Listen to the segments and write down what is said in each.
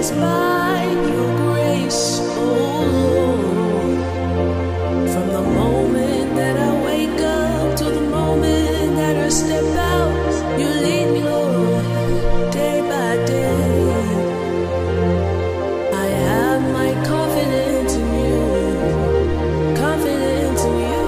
by your grace, oh Lord. From the moment that I wake up to the moment that I step out, you lead me, Lord, day by day. I have my confidence in you, confidence in you.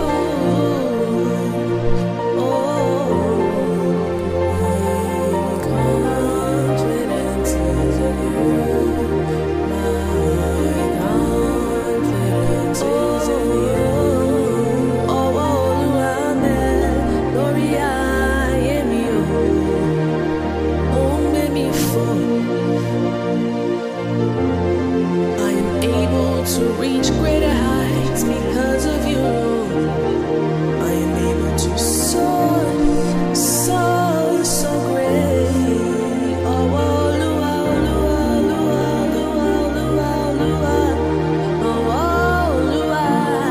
To reach greater heights because of you, I am able to soar, soar so great. Oh, Olúwa, Olúwa, Olúwa, Olúwa, Olúwa, oh, Olúwa,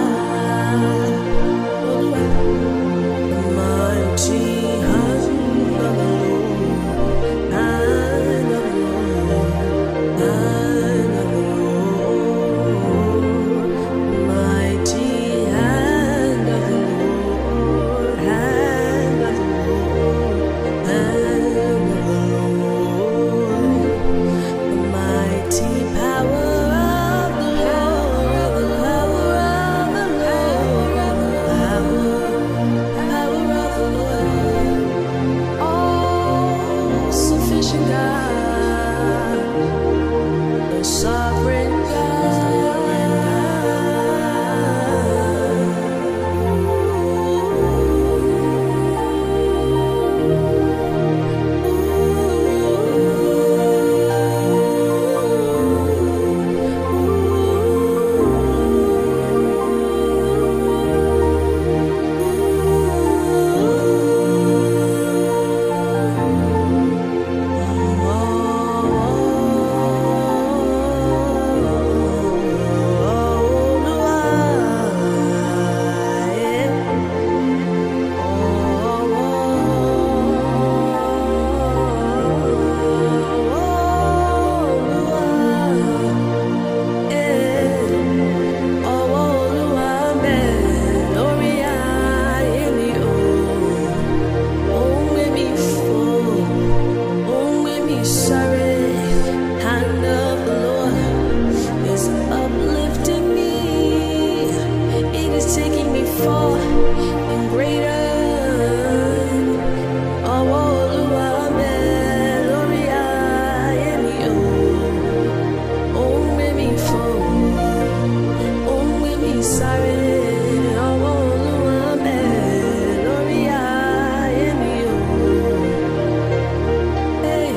Olúwa. The mighty hand of the Lord, hand of the Lord, hand of the Lord. Mighty hand of the Lord, hand of the Lord, hand of the Lord. The mighty power of the Lord, the power of the Lord, power of the Lord. All sufficient God, the sovereign God. Taking me far and greater. Oh, Olúwa, lórí ayé mi o. Ó ń gbé mi fò, ó ń gbé mi sáré. Oh, Olúwa, lórí ayé mi o. Hey.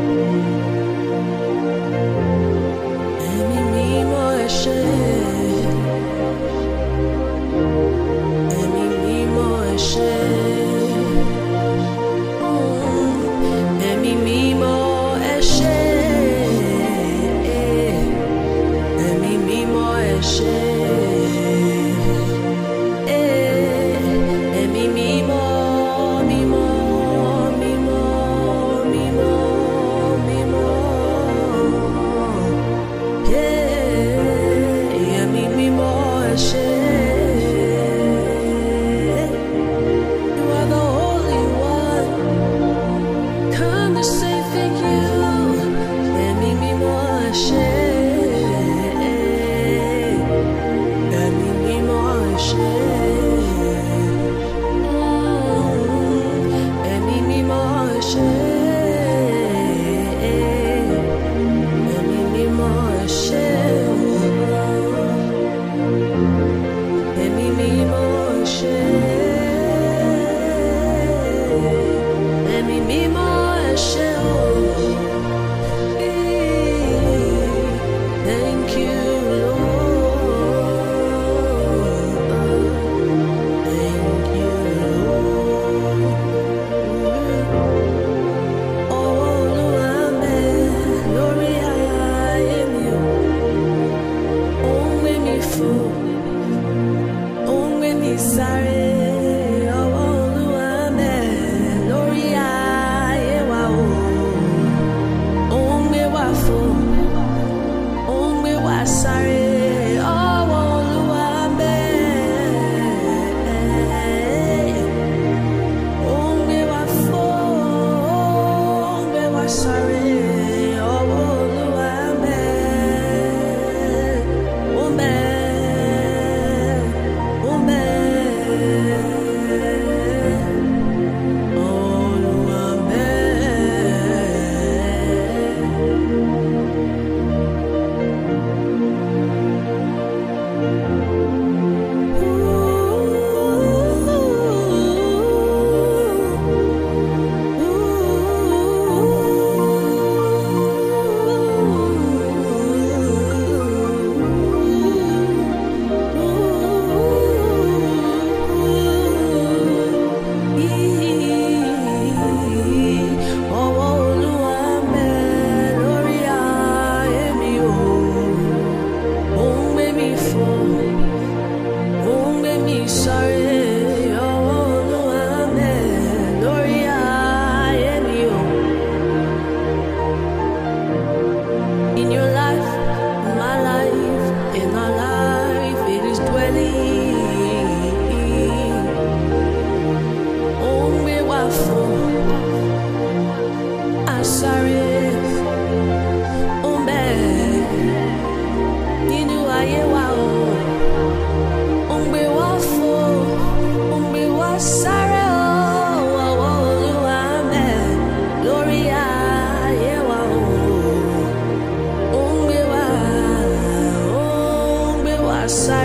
Ẹ̀mí mímọ́ ẹ ṣé. Ẹ̀mí mímọ́ ẹ ṣé. Ẹ̀mí mímọ́ ẹ ṣé. Ẹ̀mí mímọ́ ẹ ṣé. Ẹ̀mí mímọ́, mímọ́, mímọ́, mímọ́, mímọ́. Ẹ̀mí mímọ́ ẹ ṣé. Ẹ̀mí mímọ́ ẹ ṣé o. side.